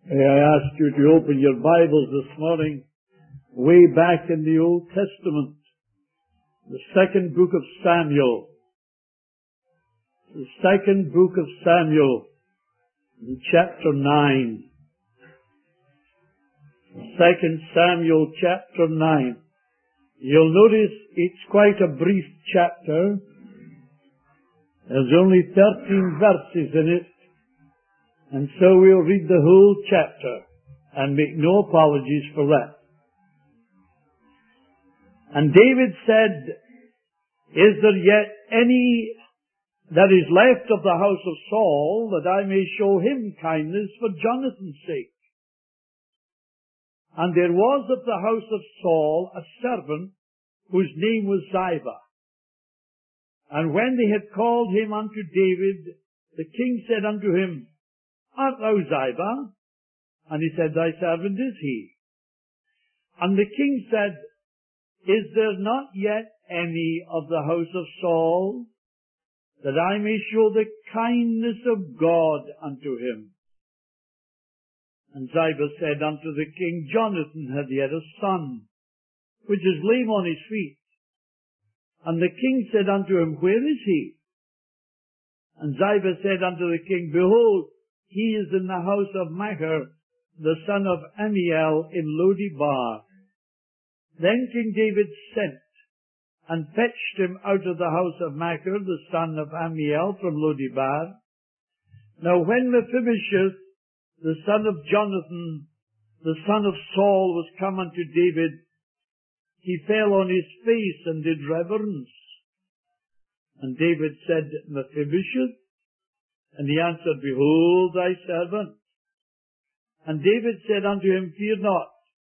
May I ask you to open your Bibles this morning way back in the Old Testament, the second book of Samuel. The second book of Samuel, in chapter 9. 2 Samuel chapter 9. You'll notice it's quite a brief chapter. There's only 13 verses in it. And so we'll read the whole chapter and make no apologies for that. And David said, "Is there yet any that is left of the house of Saul, that I may show him kindness for Jonathan's sake? And there was of the house of Saul a servant whose name was Ziba. And when they had called him unto David, the king said unto him, Art thou Ziba? And he said, Thy servant is he. And the king said, Is there not yet any of the house of Saul, that I may show the kindness of God unto him? And Ziba said unto the king, Jonathan hath yet a son, which is lame on his feet. And the king said unto him, Where is he? And Ziba said unto the king, Behold, he is in the house of Machir, the son of Ammiel, in Lo-debar. Then King David sent and fetched him out of the house of Machir, the son of Ammiel, from Lo-debar. Now when Mephibosheth, the son of Jonathan, the son of Saul, was come unto David, he fell on his face and did reverence. And David said, Mephibosheth? And he answered, Behold thy servant. And David said unto him, Fear not,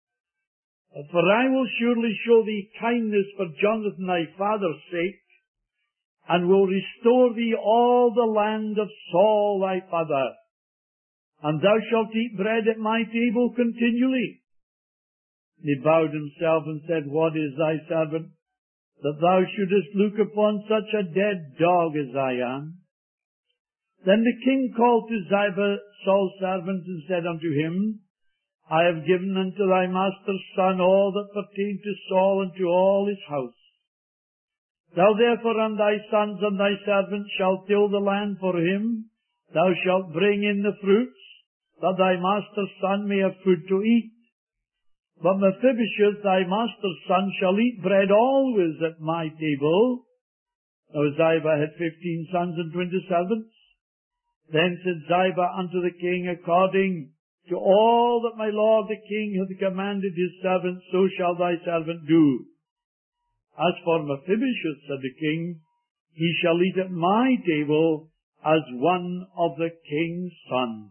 for I will surely show thee kindness for Jonathan thy father's sake, and will restore thee all the land of Saul thy father, and thou shalt eat bread at my table continually. And he bowed himself and said, What is thy servant, that thou shouldest look upon such a dead dog as I am? Then the king called to Ziba, Saul's servant, and said unto him, I have given unto thy master's son all that pertained to Saul and to all his house. Thou therefore and thy sons and thy servants shalt till the land for him. Thou shalt bring in the fruits, that thy master's son may have food to eat. But Mephibosheth, thy master's son, shall eat bread always at my table. Now Ziba had 15 sons and 20 servants. Then said Ziba unto the king, According to all that my lord the king hath commanded his servant, so shall thy servant do. As for Mephibosheth, said the king, he shall eat at my table as one of the king's sons.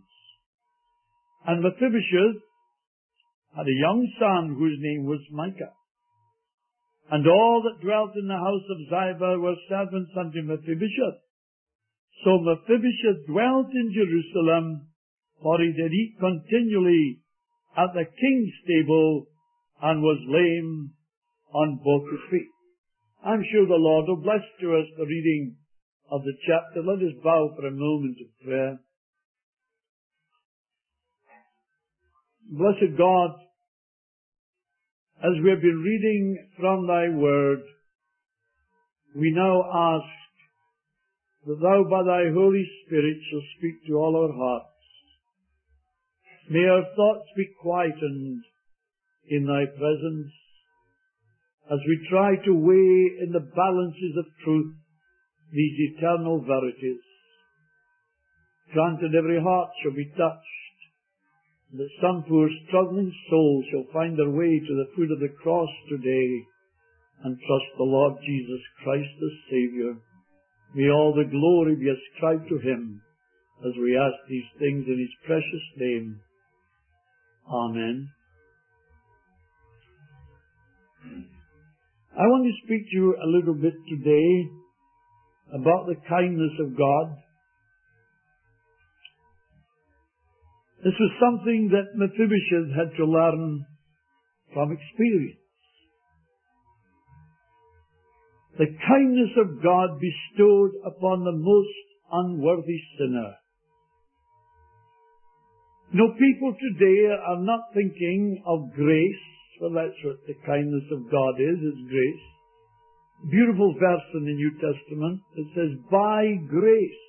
And Mephibosheth had a young son whose name was Micah. And all that dwelt in the house of Ziba were servants unto Mephibosheth. So Mephibosheth dwelt in Jerusalem, for he did eat continually at the king's table, and was lame on both his feet. I'm sure the Lord will bless to us the reading of the chapter. Let us bow for a moment of prayer. Blessed God, as we have been reading from thy word, we now ask that thou by thy Holy Spirit shall speak to all our hearts. May our thoughts be quietened in thy presence as we try to weigh in the balances of truth these eternal verities. Grant that every heart shall be touched, and that some poor struggling soul shall find their way to the foot of the cross today and trust the Lord Jesus Christ as Saviour. May all the glory be ascribed to him as we ask these things in his precious name. Amen. I want to speak to you a little bit today about the kindness of God. This was something that Mephibosheth had to learn from experience. The kindness of God bestowed upon the most unworthy sinner. People today are not thinking of grace. Well, that's what the kindness of God is. It's grace. Beautiful verse in the New Testament. It says, by grace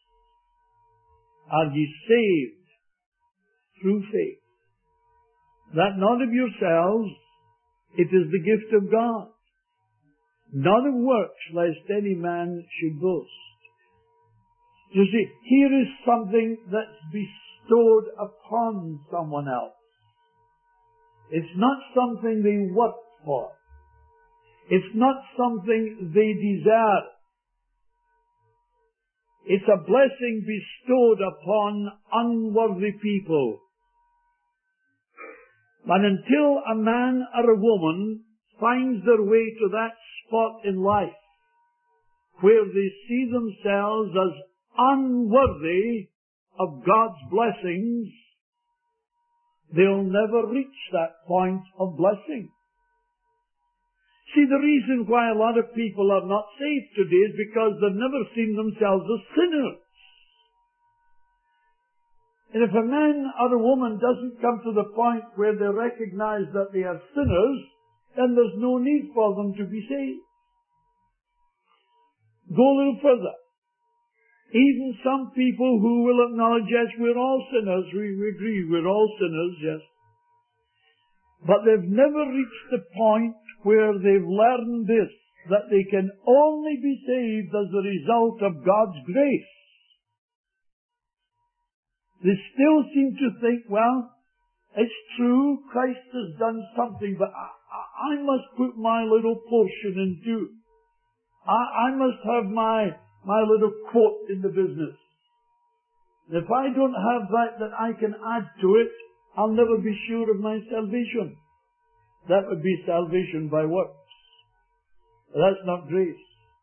are ye saved through faith. That not of yourselves, it is the gift of God. Not of works, lest any man should boast. You see, here is something that's bestowed upon someone else. It's not something they worked for. It's not something they deserve. It's a blessing bestowed upon unworthy people. And until a man or a woman finds their way to that spot in life where they see themselves as unworthy of God's blessings, they'll never reach that point of blessing. See, the reason why a lot of people are not saved today is because they've never seen themselves as sinners. And if a man or a woman doesn't come to the point where they recognize that they are sinners, then there's no need for them to be saved. Go a little further. Even some people who will acknowledge, yes, we're all sinners, we agree, we're all sinners, yes. But they've never reached the point where they've learned this, that they can only be saved as a result of God's grace. They still seem to think, well, it's true, Christ has done something, but I must put my little portion in too. I must have my little quote in the business. If I don't have that I can add to it, I'll never be sure of my salvation. That would be salvation by works. That's not grace.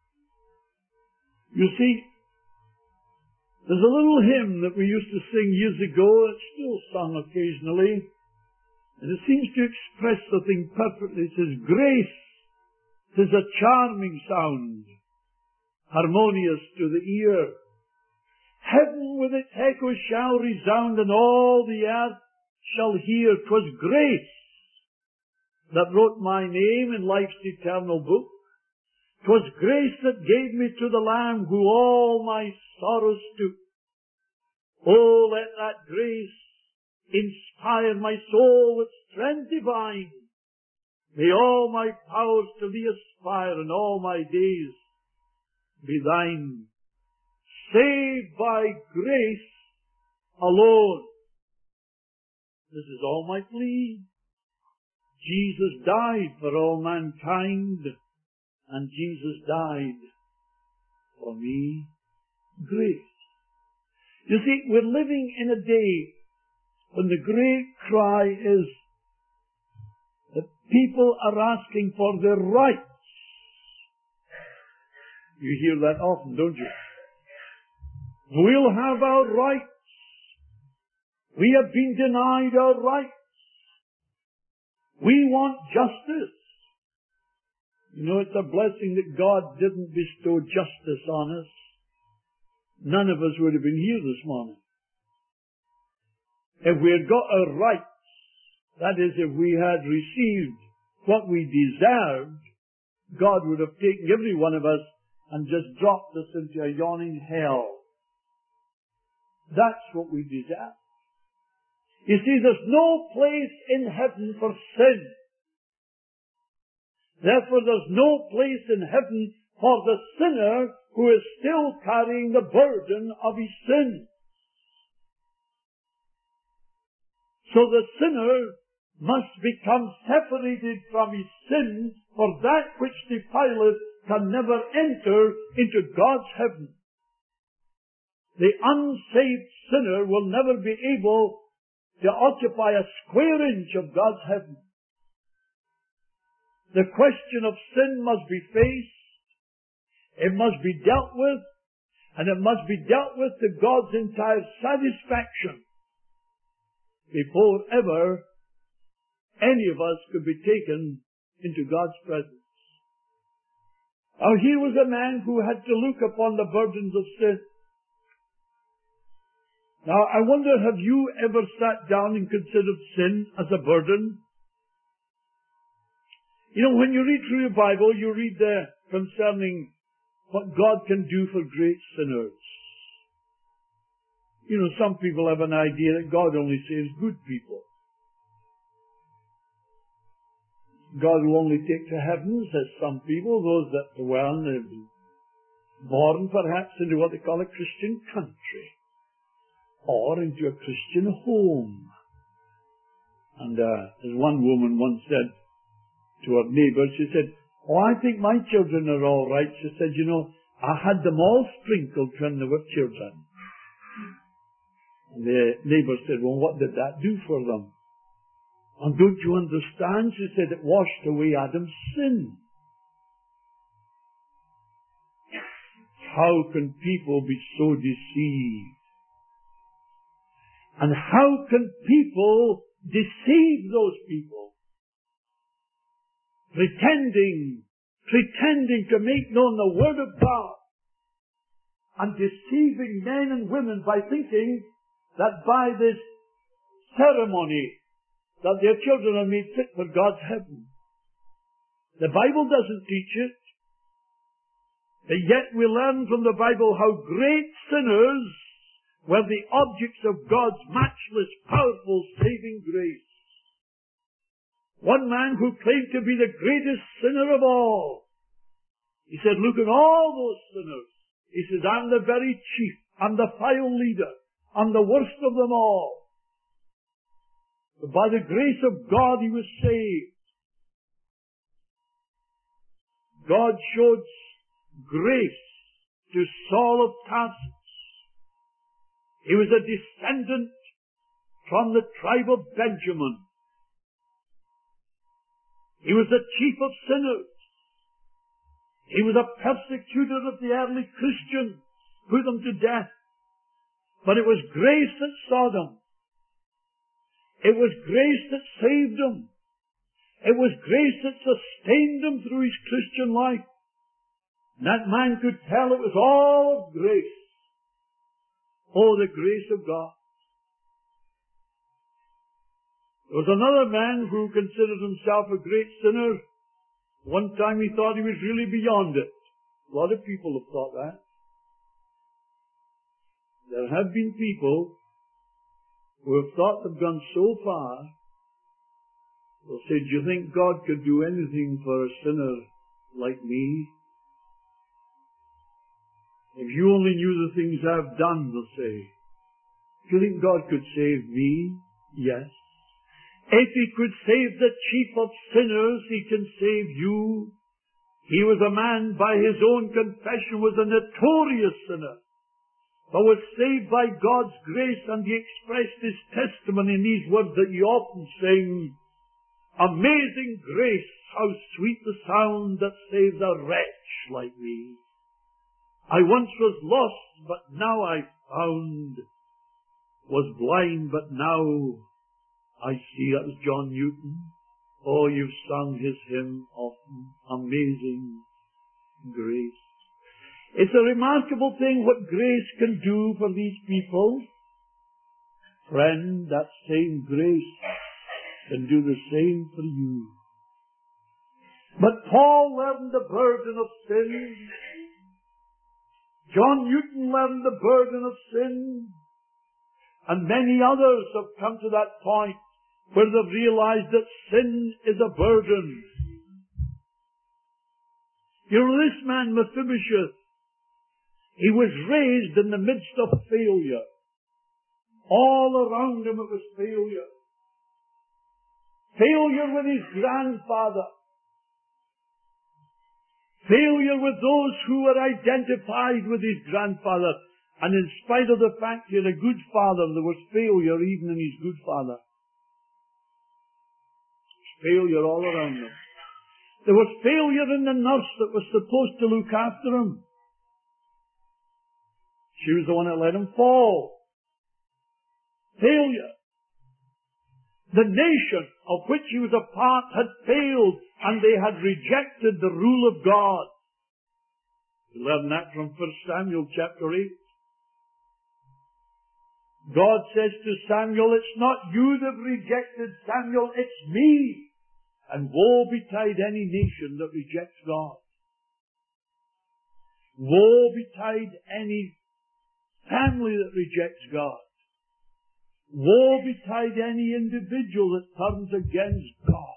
You see, there's a little hymn that we used to sing years ago. It's still sung occasionally. And it seems to express the thing perfectly. It says, grace, 'tis a charming sound, harmonious to the ear. Heaven with its echoes shall resound, and all the earth shall hear. 'Twas grace that wrote my name in life's eternal book. 'Twas grace that gave me to the Lamb who all my sorrows took. Oh, let that grace inspire my soul with strength divine. May all my powers to thee aspire, and all my days be thine. Saved by grace alone. This is all my plea. Jesus died for all mankind, and Jesus died for me. Grace. You see, we're living in a day when the great cry is that people are asking for their rights. You hear that often, don't you? We'll have our rights. We have been denied our rights. We want justice. You know, it's a blessing that God didn't bestow justice on us. None of us would have been here this morning. If we had got our rights, that is, if we had received what we deserved, God would have taken every one of us and just dropped us into a yawning hell. That's what we deserve. You see, there's no place in heaven for sin. Therefore, there's no place in heaven for the sinner who is still carrying the burden of his sin. So the sinner must become separated from his sin, for that which defileth can never enter into God's heaven. The unsaved sinner will never be able to occupy a square inch of God's heaven. The question of sin must be faced, it must be dealt with, and it must be dealt with to God's entire satisfaction before ever any of us could be taken into God's presence. Now here was a man who had to look upon the burdens of sin. Now, I wonder, have you ever sat down and considered sin as a burden? You know, when you read through your Bible, you read there concerning what God can do for great sinners. You know, some people have an idea that God only saves good people. God will only take to heaven, says some people, those that, well, they've been born perhaps into what they call a Christian country, or into a Christian home. And as one woman once said to her neighbour, she said, "Oh, I think my children are all right." She said, "You know, I had them all sprinkled when they were children." And the neighbour said, "Well, what did that do for them?" "And don't you understand?" she said, "it washed away Adam's sin." How can people be so deceived? And how can people deceive those people? Pretending to make known the Word of God, and deceiving men and women by thinking that by this ceremony that their children are made fit for God's heaven. The Bible doesn't teach it. But yet we learn from the Bible how great sinners were the objects of God's matchless, powerful, saving grace. One man who claimed to be the greatest sinner of all, he said, "Look at all those sinners." He says, "I'm the very chief. I'm the file leader. I'm the worst of them all." But by the grace of God he was saved. God showed grace to Saul of Tarsus. He was a descendant from the tribe of Benjamin. He was the chief of sinners. He was a persecutor of the early Christians, put them to death. But it was grace that saw them. It was grace that saved him. It was grace that sustained him through his Christian life. And that man could tell it was all of grace. Oh, the grace of God. There was another man who considered himself a great sinner. One time he thought he was really beyond it. A lot of people have thought that. There have been people who have thought they've gone so far, they'll say, "Do you think God could do anything for a sinner like me? If you only knew the things I've done," they'll say. "Do you think God could save me?" Yes. If he could save the chief of sinners, he can save you. He was a man, by his own confession, was a notorious sinner, but was saved by God's grace, and he expressed his testimony in these words that you often sing, "Amazing grace, how sweet the sound that saves a wretch like me. I once was lost, but now I'm found, was blind, but now I see." That was John Newton. Oh, you've sung his hymn often. Amazing grace. It's a remarkable thing what grace can do for these people. Friend, that same grace can do the same for you. But Paul learned the burden of sin. John Newton learned the burden of sin. And many others have come to that point where they've realized that sin is a burden. You know, this man, Mephibosheth, he was raised in the midst of failure. All around him it was failure. Failure with his grandfather. Failure with those who were identified with his grandfather. And in spite of the fact he had a good father, there was failure even in his good father. Failure all around him. There was failure in the nurse that was supposed to look after him. She was the one that let him fall. Failure. The nation of which he was a part had failed, and they had rejected the rule of God. We learn that from 1 Samuel chapter 8. God says to Samuel, it's not you that rejected Samuel, it's me. And woe betide any nation that rejects God. Woe betide any family that rejects God. Woe betide any individual that turns against God.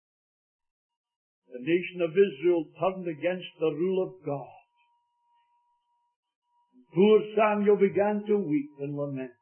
The nation of Israel turned against the rule of God. Poor Samuel began to weep and lament.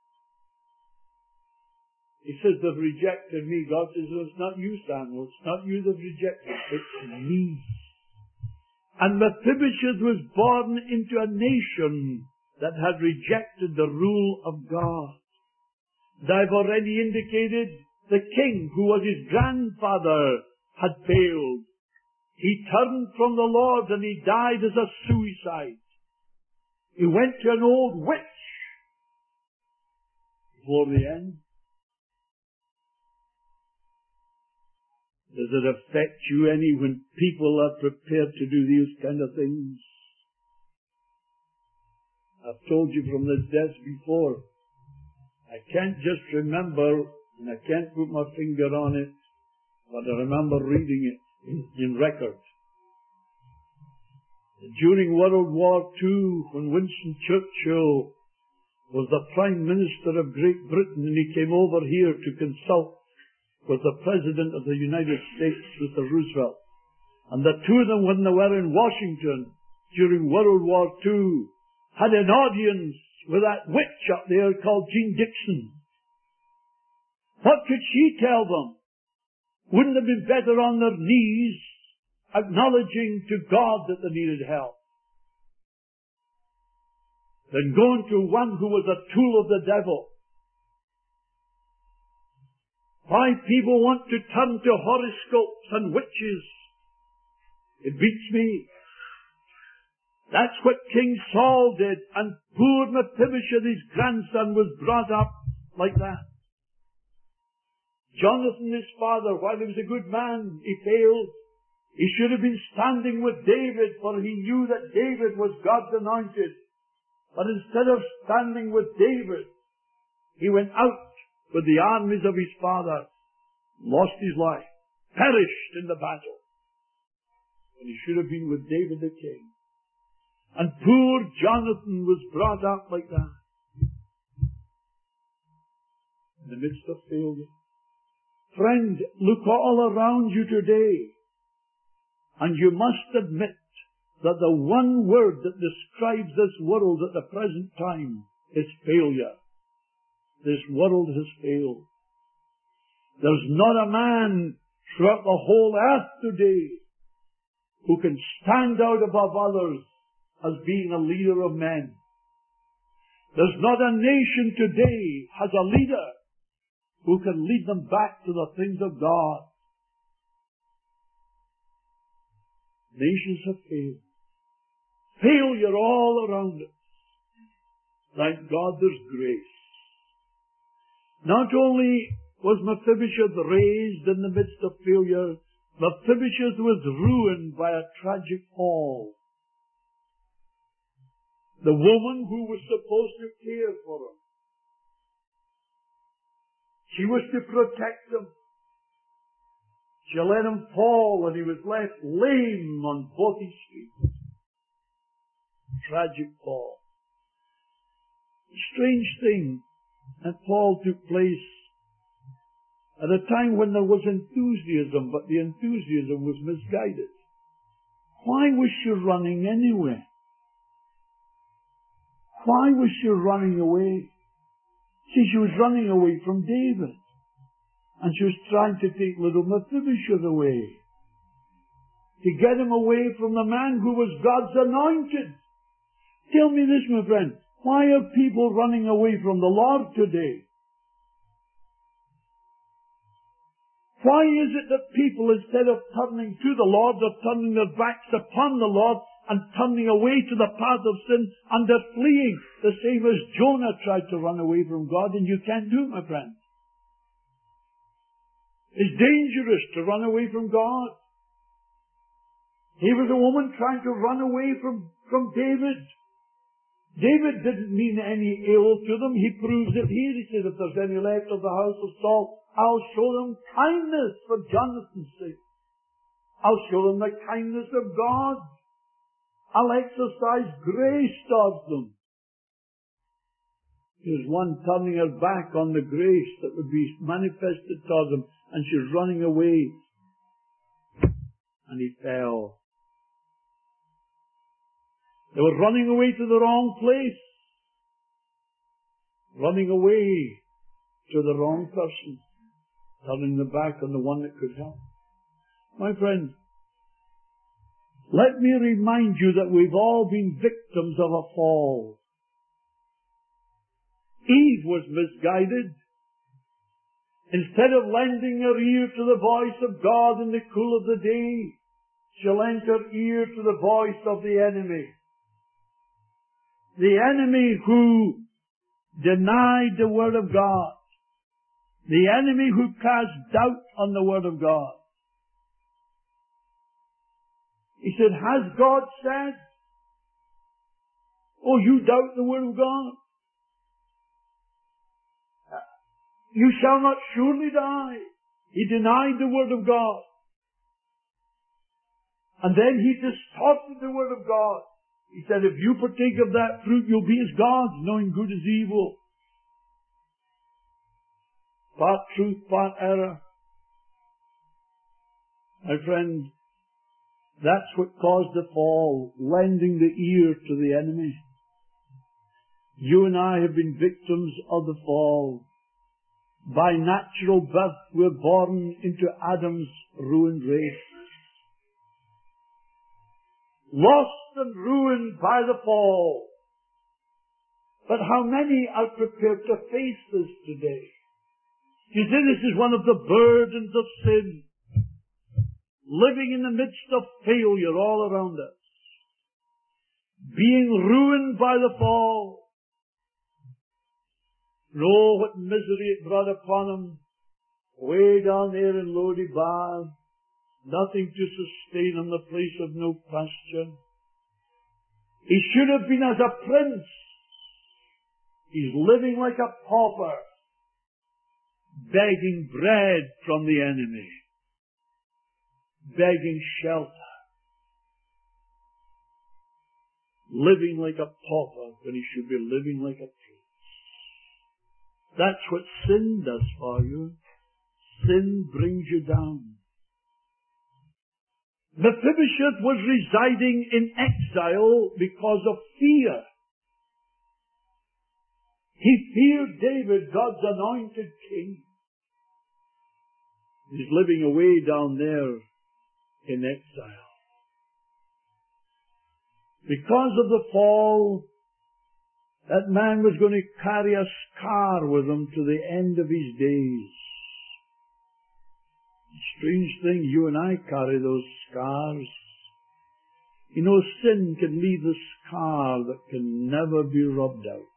He says, they've rejected me. God says, well, it's not you, Samuel. It's not you that rejected. It's me. And Mephibosheth was born into a nation that had rejected the rule of God. And I've already indicated the king, who was his grandfather, had failed. He turned from the Lord and he died as a suicide. He went to an old witch before the end. Does it affect you any when people are prepared to do these kind of things? I've told you from this desk before, I can't just remember, and I can't put my finger on it, but I remember reading it in record. During World War II, when Winston Churchill was the Prime Minister of Great Britain, and he came over here to consult with the President of the United States, Mr. Roosevelt. And the two of them, when they were in Washington during World War II, had an audience with that witch up there called Jean Dixon. What could she tell them? Wouldn't they be better on their knees, acknowledging to God that they needed help, than going to one who was a tool of the devil? Why people want to turn to horoscopes and witches, it beats me. That's what King Saul did, and poor Mephibosheth, his grandson, was brought up like that. Jonathan, his father, while he was a good man, he failed. He should have been standing with David, for he knew that David was God's anointed. But instead of standing with David, he went out with the armies of his father, lost his life, perished in the battle. And he should have been with David the king. And poor Jonathan was brought up like that, in the midst of failure. Friend, look all around you today, and you must admit that the one word that describes this world at the present time is failure. This world has failed. There's not a man throughout the whole earth today who can stand out above others as being a leader of men. There's not a nation today has a leader who can lead them back to the things of God. Nations have failed. Failure all around us. Thank God there's grace. Not only was Mephibosheth raised in the midst of failure, Mephibosheth was ruined by a tragic fall. The woman who was supposed to care for him, she was to protect him. She let him fall and he was left lame on both his feet. Tragic fall. A strange thing that fall took place at a time when there was enthusiasm, but the enthusiasm was misguided. Why was she running anyway? Why was she running away? See, she was running away from David. And she was trying to take little Mephibosheth away. To get him away from the man who was God's anointed. Tell me this, my friend. Why are people running away from the Lord today? Why is it that people, instead of turning to the Lord, are turning their backs upon the Lord and turning away to the path of sin, and they're fleeing, the same as Jonah tried to run away from God, and you can't do it, my friend. It's dangerous to run away from God. Here was a woman trying to run away from David. David didn't mean any ill to them. He proves it here. He said, if there's any left of the house of Saul, I'll show them kindness for Jonathan's sake. I'll show them the kindness of God. I'll exercise grace towards them. There's one turning her back on the grace that would be manifested towards him, and she's running away. And he fell. They were running away to the wrong place. Running away to the wrong person. Turning their back on the one that could help. My friend, let me remind you that we've all been victims of a fall. Eve was misguided. Instead of lending her ear to the voice of God in the cool of the day, she lent her ear to the voice of the enemy. The enemy who denied the Word of God. The enemy who cast doubt on the Word of God. He said, has God said? Oh, you doubt the Word of God? You shall not surely die. He denied the Word of God. And then he distorted the Word of God. He said, if you partake of that fruit, you'll be as gods, knowing good as evil. Part truth, part error. My friend, that's what caused the fall, lending the ear to the enemy. You and I have been victims of the fall. By natural birth, we're born into Adam's ruined race. Lost and ruined by the fall. But how many are prepared to face this today? You see, this is one of the burdens of sin. Living in the midst of failure all around us. Being ruined by the fall. Oh, what misery it brought upon him. Way down there in Lo-debar. Nothing to sustain him, the place of no pasture. He should have been as a prince. He's living like a pauper. Begging bread from the enemy. Begging shelter. Living like a pauper when he should be living like a prince. That's what sin does for you. Sin brings you down. Mephibosheth was residing in exile because of fear. He feared David, God's anointed king. He's living away down there in exile. Because of the fall, that man was going to carry a scar with him to the end of his days. Strange thing, you and I carry those scars. You know, sin can leave a scar that can never be rubbed out.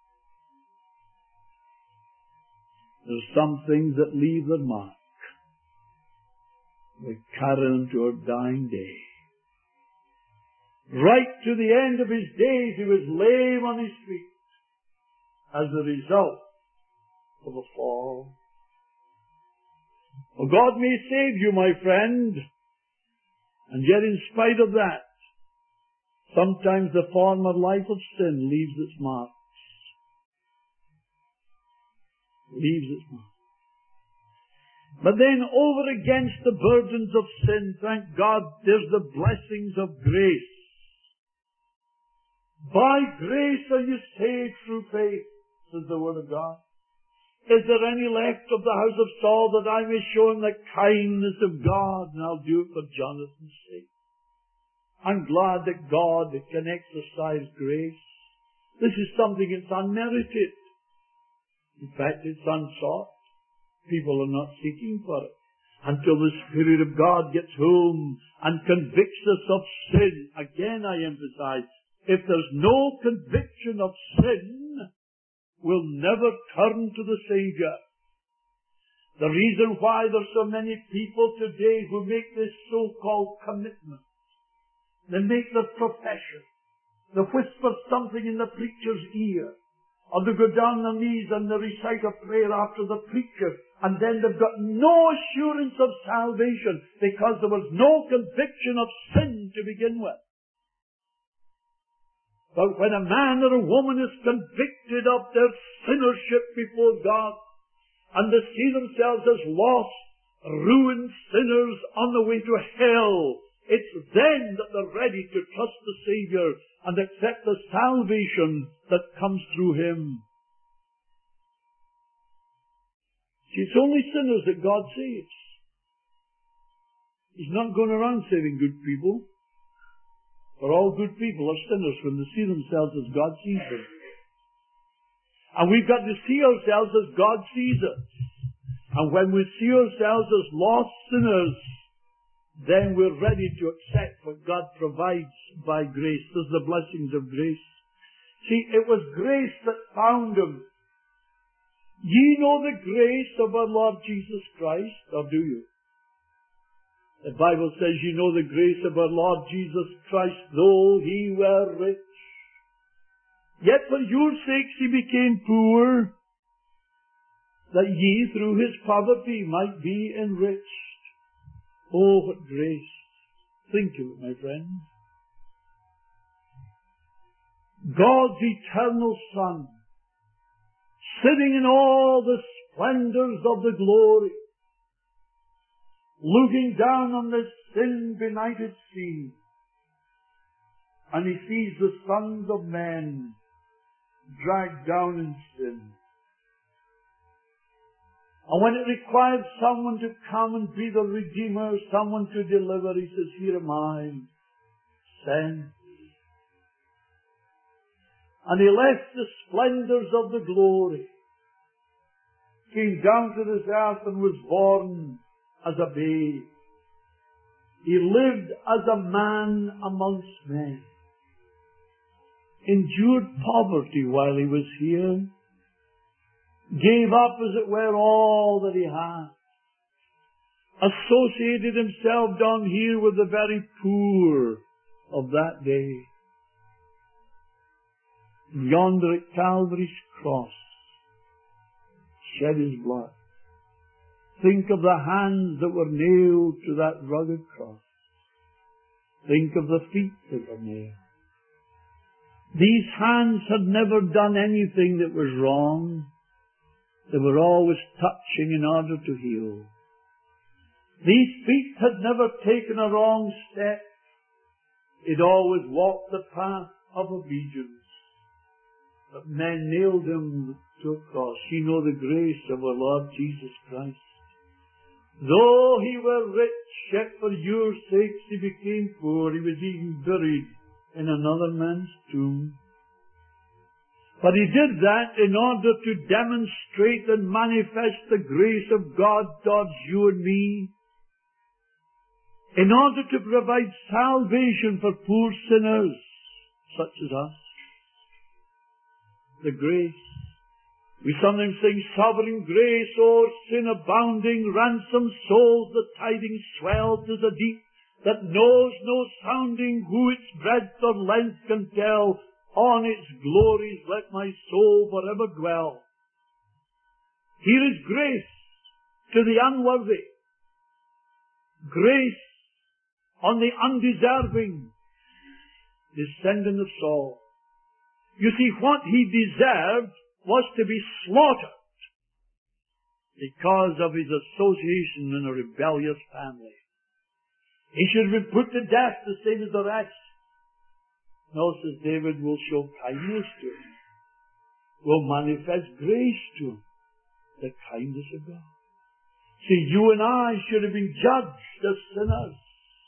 There's some things that leave their mark. We carry them to our dying day. Right to the end of his days, he was lame on his feet as a result of a fall. Well, God may save you, my friend, and yet in spite of that, sometimes the former life of sin leaves its marks. Leaves its marks. But then over against the burdens of sin, thank God, there's the blessings of grace. By grace are you saved through faith, says the Word of God. Is there any left of the house of Saul that I may show him the kindness of God? And I'll do it for Jonathan's sake. I'm glad that God can exercise grace. This is something that's unmerited. In fact, it's unsought. People are not seeking for it. Until the Spirit of God gets home and convicts us of sin. Again, I emphasize, if there's no conviction of sin, we'll never turn to the Savior. The reason why there's so many people today who make this so-called commitment, they make their profession, They whisper something in the preacher's ear, or they go down on their knees and they recite a prayer after the preacher, and then they've got no assurance of salvation because there was no conviction of sin to begin with. But when a man or a woman is convicted of their sinnership before God, and they see themselves as lost, ruined sinners on the way to hell, it's then that they're ready to trust the Savior and accept the salvation that comes through Him. See, it's only sinners that God saves. He's not going around saving good people. For all good people are sinners when they see themselves as God sees them. And we've got to see ourselves as God sees us. And when we see ourselves as lost sinners, then we're ready to accept what God provides by grace. There's the blessings of grace. See, it was grace that found him. Ye know the grace of our Lord Jesus Christ, or do you? The Bible says, ye know the grace of our Lord Jesus Christ, though He were rich. Yet for your sakes He became poor, that ye through His poverty might be enriched. Oh, what grace. Think of it, my friends. God's eternal Son, sitting in all the splendors of the glory, looking down on this sin-benighted sea, and He sees the sons of men dragged down in sin. And when it required someone to come and be the Redeemer, someone to deliver, He says, here am I, send me. And He left the splendors of the glory, came down to this earth and was born as a babe. He lived as a man amongst men, endured poverty while He was here, gave up, as it were, all that He had, associated Himself down here with the very poor of that day. Yonder at Calvary's cross, shed His blood. Think of the hands that were nailed to that rugged cross. Think of the feet that were nailed. These hands had never done anything that was wrong. They were always touching in order to heal. These feet had never taken a wrong step. It always walked the path of obedience. But men nailed Him to a cross. You know the grace of our Lord Jesus Christ. Though He were rich, yet for your sakes He became poor. He was even buried in another man's tomb. But He did that in order to demonstrate and manifest the grace of God towards you and me, in order to provide salvation for poor sinners such as us. The grace. We sometimes sing, sovereign grace o'er sin abounding, ransom souls, the tidings swell to the deep, that knows no sounding, who its breadth or length can tell. On its glories let my soul forever dwell. Here is grace to the unworthy, grace on the undeserving, descendant of Saul. You see, what he deserved was to be slaughtered because of his association in a rebellious family. He should have been put to death the same as the rest. No, says David, will show kindness to him, will manifest grace to him, the kindness of God. See, you and I should have been judged as sinners.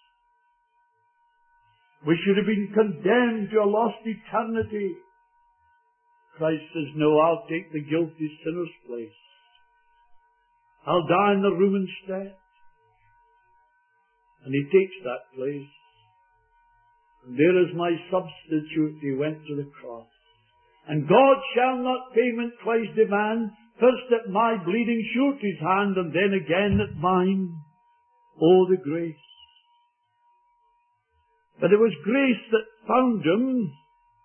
We should have been condemned to a lost eternity. Christ says, no, I'll take the guilty sinner's place. I'll die in the room instead. And He takes that place. And there is my substitute. He went to the cross. And God shall not payment twice demand, first at my bleeding surety's hand, and then again at mine. Oh, the grace. But it was grace that found Him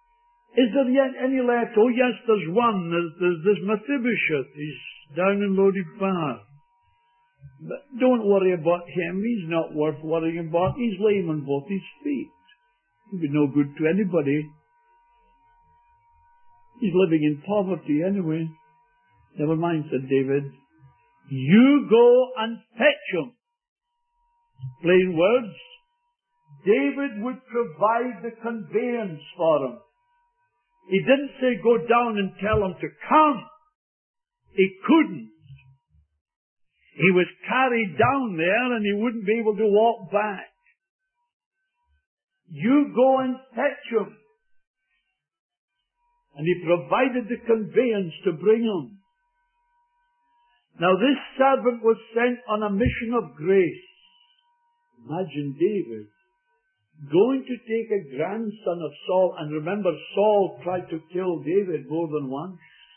Is there yet any left? Oh yes, there's one. There's this Mephibosheth. He's down in Lodebar. But don't worry about him. He's not worth worrying about. He's lame on both his feet. He'll be no good to anybody. He's living in poverty anyway. Never mind, said David. You go and fetch him. Plain words. David would provide the conveyance for him. He didn't say go down and tell him to come. He couldn't. He was carried down there and he wouldn't be able to walk back. You go and fetch him. And he provided the conveyance to bring him. Now this servant was sent on a mission of grace. Imagine David going to take a grandson of Saul, and remember Saul tried to kill David more than once.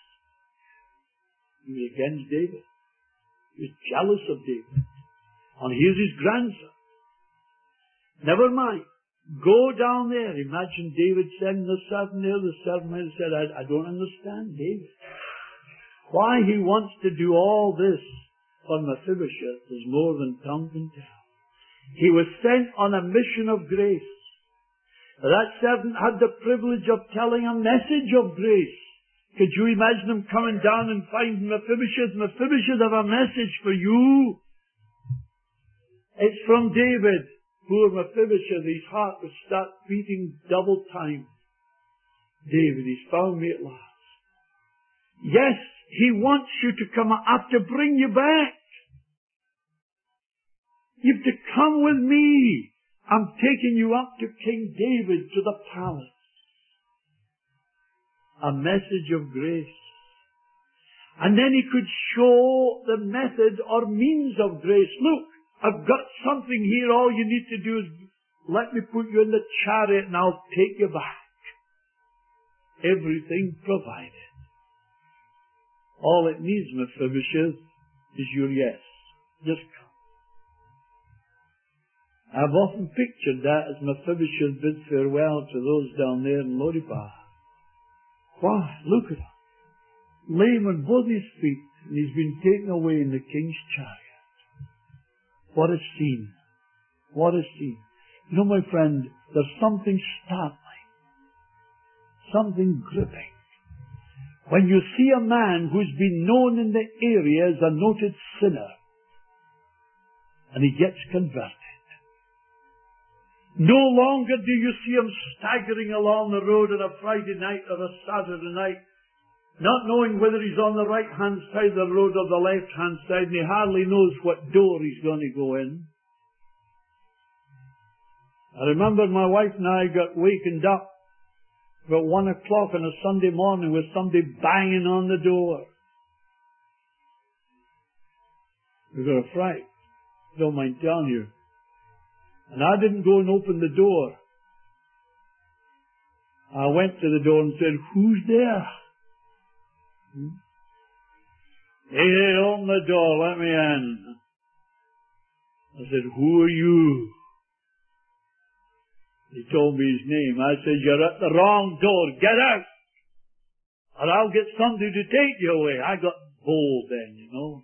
He was against David. He was jealous of David. And here's his grandson. Never mind. Go down there. Imagine David sending the servant there. The servant said, I don't understand David. Why he wants to do all this for Mephibosheth is more than tongue can tell. He was sent on a mission of grace. That servant had the privilege of telling a message of grace. Could you imagine him coming down and finding Mephibosheth? Mephibosheth, I have a message for you. It's from David. Poor Mephibosheth, his heart would start beating double time. David, he's found me at last. Yes, he wants you to come. I have to bring you back. You've to come with me. I'm taking you up to King David, to the palace. A message of grace. And then he could show the method or means of grace. Look, I've got something here. All you need to do is let me put you in the chariot and I'll take you back. Everything provided. All it needs, Mephibosheth, is your yes. Just come. I've often pictured that as Mephibosheth bid farewell to those down there in Lodebar. Why, look at him. Lame on both his feet, and he's been taken away in the king's chariot. What a scene. What a scene. You know, my friend, there's something startling. Something gripping. When you see a man who's been known in the area as a noted sinner, and he gets converted. No longer do you see him staggering along the road on a Friday night or a Saturday night, not knowing whether he's on the right-hand side of the road or the left-hand side, and he hardly knows what door he's going to go in. I remember my wife and I got wakened up about 1 o'clock on a Sunday morning with somebody banging on the door. We got a fright. Don't mind telling you. And I didn't go and open the door. I went to the door and said, who's there? Hey, open the door, let me in. I said, who are you? He told me his name. I said, you're at the wrong door, get out! Or I'll get somebody to take you away. I got bold then, you know.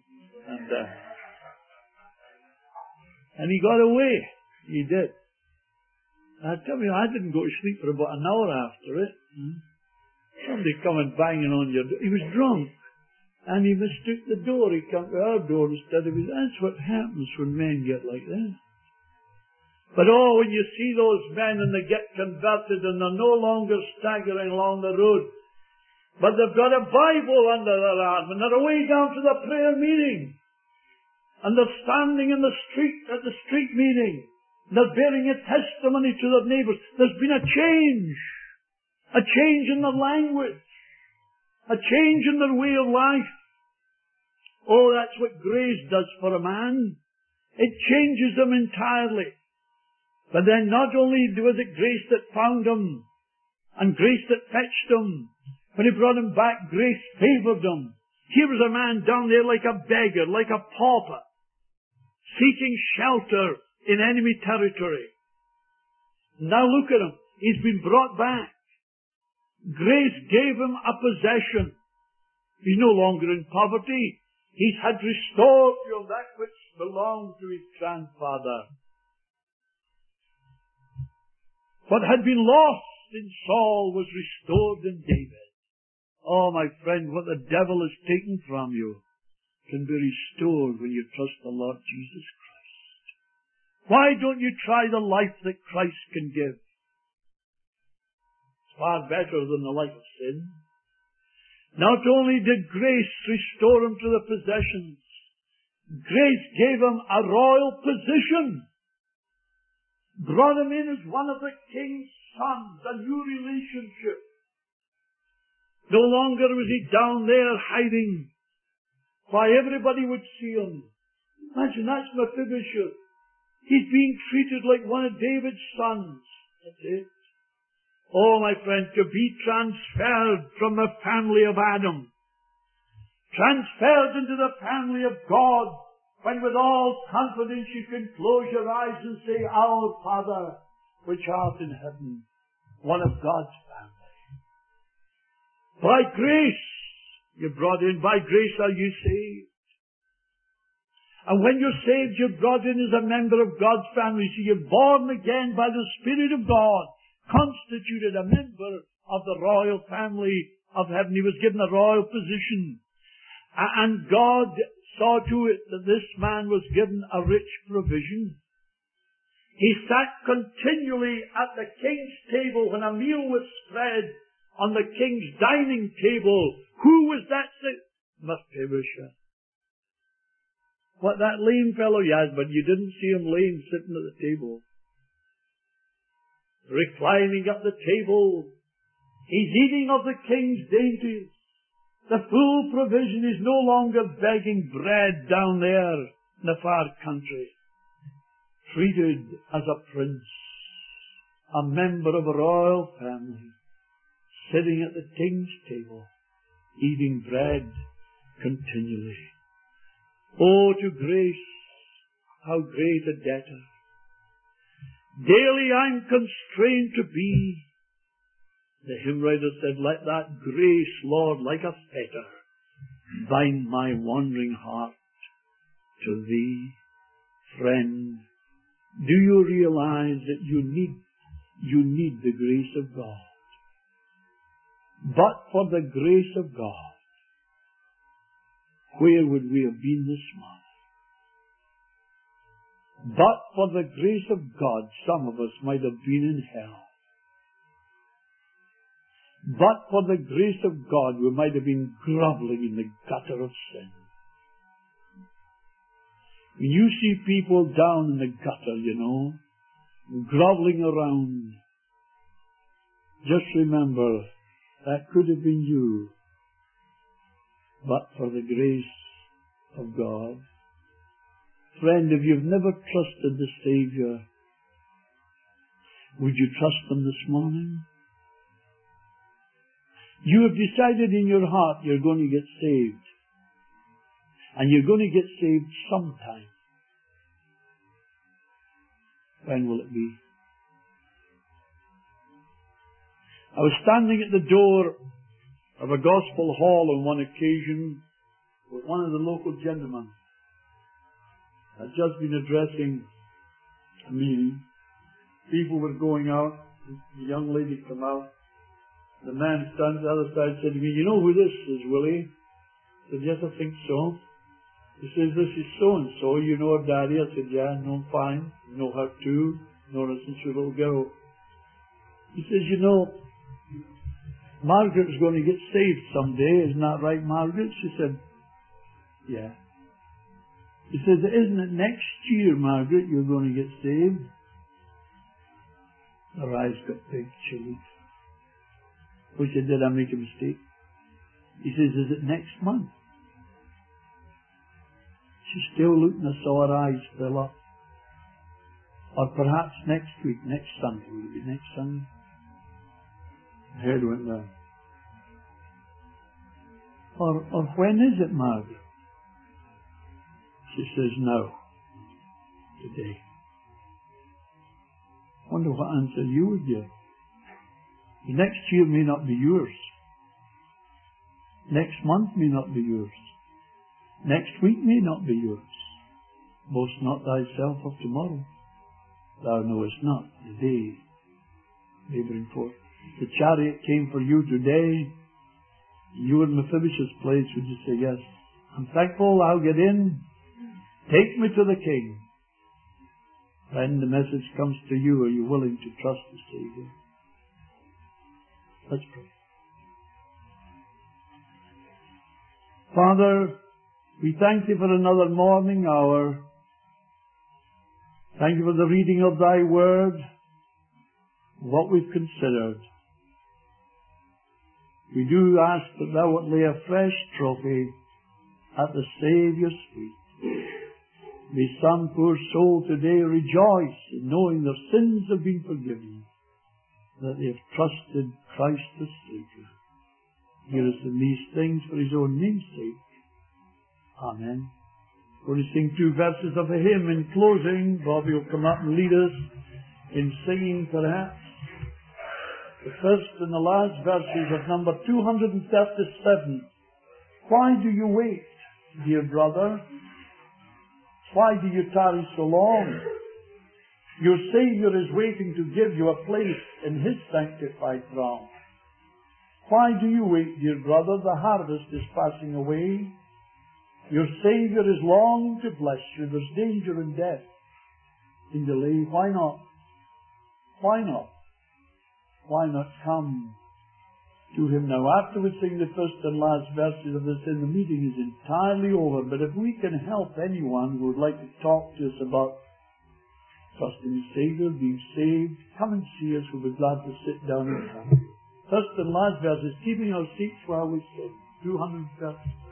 And he got away. He did. I tell you, I didn't go to sleep for about an hour after it. Somebody coming banging on your door. He was drunk. And he mistook the door. He came to our door instead of his. That's what happens when men get like that. But oh, when you see those men and they get converted and they're no longer staggering along the road, but they've got a Bible under their arm and they're away down to the prayer meeting. And they're standing in the street at the street meeting. They're bearing a testimony to their neighbors. There's been a change. A change in their language. A change in their way of life. Oh, that's what grace does for a man. It changes them entirely. But then not only was it grace that found him, and grace that fetched him, when he brought him back, grace favored him. Here was a man down there like a beggar, like a pauper, seeking shelter in enemy territory. Now look at him. He's been brought back. Grace gave him a possession. He's no longer in poverty. He's had restored to him that which belonged to his grandfather. What had been lost in Saul was restored in David. Oh, my friend, what the devil has taken from you can be restored when you trust the Lord Jesus Christ. Why don't you try the life that Christ can give? It's far better than the life of sin. Not only did grace restore him to the possessions, grace gave him a royal position, brought him in as one of the king's sons, a new relationship. No longer was he down there hiding. Why, everybody would see him. Imagine, that's Mephibosheth. He's being treated like one of David's sons. That's it. Oh, my friend, to be transferred from the family of Adam, transferred into the family of God, when with all confidence you can close your eyes and say, Our Father, which art in heaven, one of God's family. By grace, you're brought in. By grace are you saved. And when you're saved, you're brought in as a member of God's family. So you're born again by the Spirit of God, constituted a member of the royal family of heaven. He was given a royal position. And God saw to it that this man was given a rich provision. He sat continually at the king's table when a meal was spread on the king's dining table. Who was that? Mephibosheth. What, that lame fellow? Yes, but you didn't see him lame sitting at the table. Reclining at the table, he's eating of the king's dainties. The full provision is no longer begging bread down there in the far country. Treated as a prince, a member of a royal family, sitting at the king's table, eating bread continually. Oh, to grace, how great a debtor. Daily I'm constrained to be. The hymn writer said, Let that grace, Lord, like a fetter, bind my wandering heart to Thee. Friend, do you realize that you need the grace of God? But for the grace of God, where would we have been this morning? But for the grace of God, some of us might have been in hell. But for the grace of God, we might have been groveling in the gutter of sin. When you see people down in the gutter, groveling around, just remember, that could have been you, but for the grace of God. Friend, if you've never trusted the Savior, would you trust Him this morning? You have decided in your heart you're going to get saved. And you're going to get saved sometime. When will it be? I was standing at the door of a gospel hall on one occasion with one of the local gentlemen. I'd just been addressing a meeting. People were going out. The young lady came out. The man standing on the other side said to me, You know who this is, Willie? I said, Yes, I think so. He says, This is so-and-so. You know her daddy? I said, Yeah, I know him fine. I know her too. Known her since she was a little girl. He says, Margaret's going to get saved someday. Isn't that right, Margaret? She said, Yeah. He says, Isn't it next year, Margaret, you're going to get saved? Her eyes got big. She looked. We said, Did I make a mistake? He says, Is it next month? She still looked, and I saw her eyes fill up. Or perhaps next week, next Sunday. Will it be next Sunday? Her head went down. Or when is it, Margaret? She says, Now. Today. Wonder what answer you would give. The next year may not be yours. Next month may not be yours. Next week may not be yours. Boast not thyself of tomorrow. Thou knowest not the day may bring forth. The chariot came for you today. You were in Mephibosheth's place. Would you say, yes, I'm thankful, I'll get in. Take me to the King. When the message comes to you, are you willing to trust the Savior? Let's pray. Father, we thank you for another morning hour. Thank you for the reading of thy word, what we've considered. We do ask that thou wilt lay a fresh trophy at the Saviour's feet. May some poor soul today rejoice in knowing their sins have been forgiven, that they have trusted Christ the Savior. Hear us in these things for his own name's sake. Amen. We're going to sing 2 verses of a hymn in closing. Bobby will come up and lead us in singing perhaps the first and the last verses of number 237. Why do you wait, dear brother? Why do you tarry so long? Your Savior is waiting to give you a place in his sanctified throne. Why do you wait, dear brother? The harvest is passing away. Your Savior is longing to bless you. There's danger and death in delay. Why not? Why not? Why not come to him now? After we sing the first and last verses of this hymn, the meeting is entirely over. But if we can help anyone who would like to talk to us about trusting the Savior, being saved, come and see us. We'll be glad to sit down and talk. First and last verses, keeping our seats while we sing. 230.